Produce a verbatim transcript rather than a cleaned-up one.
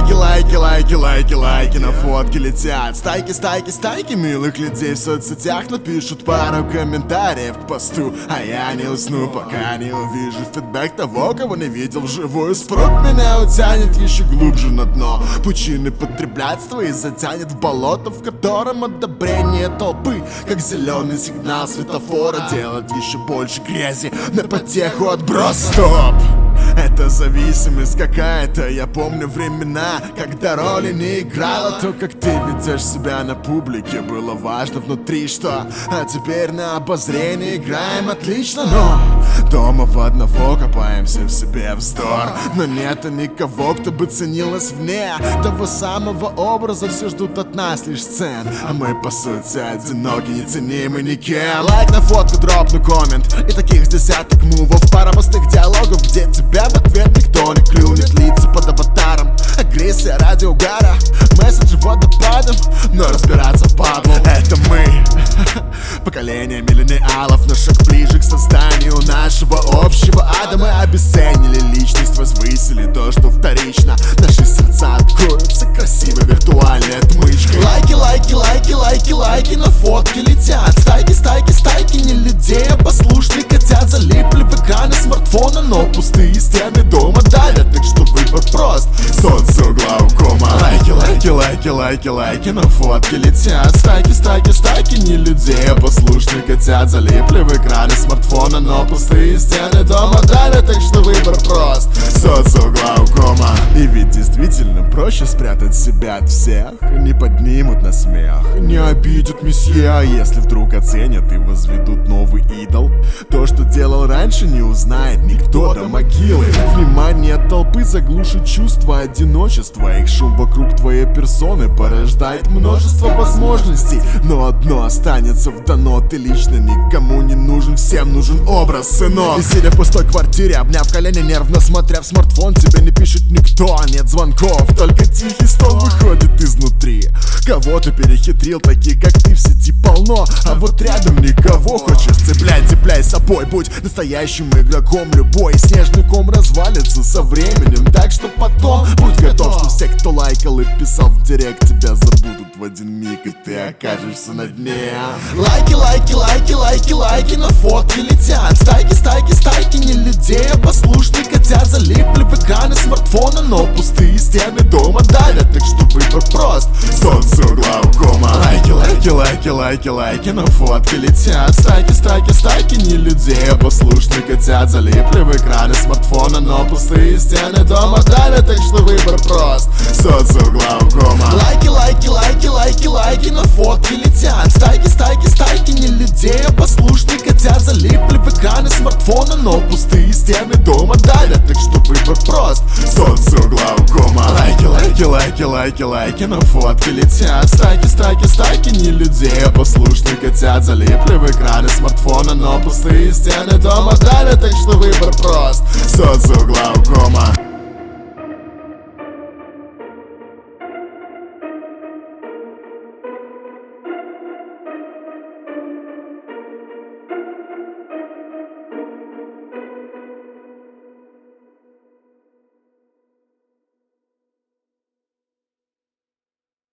Лайки, лайки, лайки, лайки, лайки на фотки летят. Стайки, стайки, стайки милых людей в соцсетях напишут пару комментариев к посту, а я не усну, пока не увижу фидбэк того, кого не видел вживую. Спрут меня утянет еще глубже на дно пучины потреблятства и затянет в болото, в котором одобрение толпы, как зеленый сигнал светофора, делает еще больше грязи на потеху отброс. Стоп! Это зависимость какая-то. Я помню времена, когда роли не играла. То, как ты ведешь себя на публике, было важно внутри, что. А теперь на обозрение играем отлично, но дома в одного копаемся в себе вздор. Но нет никого, кто бы ценил нас вне того самого образа. Все ждут от нас лишь сцен, а мы по сути одиноки, неценимы никем. Лайк на фотку, дропну коммент, и таких с десяток мувов. Пара простых диалогов, где тебя в ответ никто не клюнет. Лица под аватаром, агрессия ради угара, месседжи водопадом, но разбираться впадлу. Это мы, поколение миллениалов, на шаг ближе к созданию нашего общего ада. Мы обесценили личность, возвысили то, что вторично. Наши сердца откроются красивой виртуальной отмычкой. Лайки, лайки, лайки, лайки, лайки на фотки летят. Стайки, стайки, стайки не людей, а послушные котят залипли в экраны смартфона, но пустые стены дома давят, так что выбор прост. Социоглаукома. Лайки, лайки, лайки, лайки, лайки на фотки летят. Стайки, стайки, стайки не людей, а послушные котят залипли в экраны смартфона, но пустые стены дома давят, так что выбор прост. Социоглаукома. И ведь действительно проще спрятать себя от всех. Не поднимут на смех, не обидят месье, а если вдруг оценят и возведут новый идол, то, что делал раньше, не узнает никто до могилы. Внимание толпы заглушит чувство одиночества. Их шум вокруг твоей персоны порождает множество возможностей, но одно останется вдано: ты лично никому не нужен, всем нужен образ, сынок. И сидя в пустой квартире, обняв колени, нервно смотря в смартфон, тебе не пишет никто, нет звонков, только тихий стон выходит изнутри. Кого ты перехитрил, таких как ты в сети полно, а вот рядом никого. Хочешь цеплять, цепляй с собой, будь настоящим игроком. Любой снежный ком развалится со временем, так что потом будь готов, что все, кто лайкал и писал в директ, тебя забудут в один миг, и ты окажешься на дне. Лайки, лайки, лайки, лайки, лайки на фотки летят. Стайки, стайки, стайки не людей, а послушные котят залипли в экраны смартфона, но пустые стены дома давят, так что выбор прост. Социоглаукома. Лайки, лайки, лайки, лайки, лайки на фотки летят. Стайки, стайки, стайки не людей, а послушные котят залипли в экраны смартфона, но пустые стены дома давят, так что выбор прост. Социоглаукома. Лайки, лайки, лайки, лайки, лайки на фотки летят. Стайки, стайки, стайки не людей, а послушные котят залипли в экраны смартфона, но пустые стены дома давят, так что выбор прост. Социоглаукома. Лайки, лайки, лайки, лайки, лайки на фотки летят. Стайки, стайки, стайки не людей, а послушные котят залипли в экраны смартфона, но пустые стены дома давят, так что выбор прост. Социоглаукома.